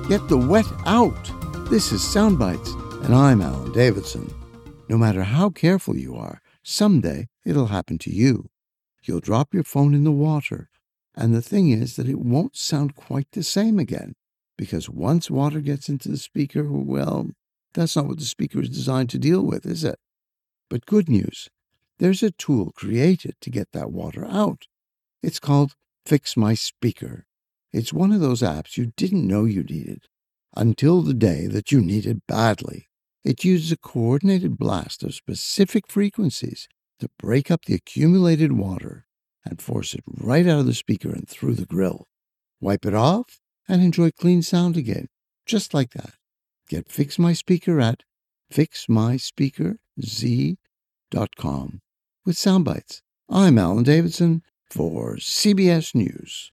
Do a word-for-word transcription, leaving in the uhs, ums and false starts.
Get the wet out. This is Soundbites, and I'm Alan Davidson. No matter how careful you are, someday it'll happen to you. You'll drop your phone in the water, and the thing is that it won't sound quite the same again, because once water gets into the speaker, well, that's not what the speaker is designed to deal with, is it? But good news, there's a tool created to get that water out. It's called Fix My Speaker. It's one of those apps you didn't know you needed, until the day that you need it badly. It uses a coordinated blast of specific frequencies to break up the accumulated water and force it right out of the speaker and through the grill. Wipe it off and enjoy clean sound again, just like that. Get Fix My Speaker at fix my speaker z dot com with Soundbites. I'm Alan Davidson for C B S News.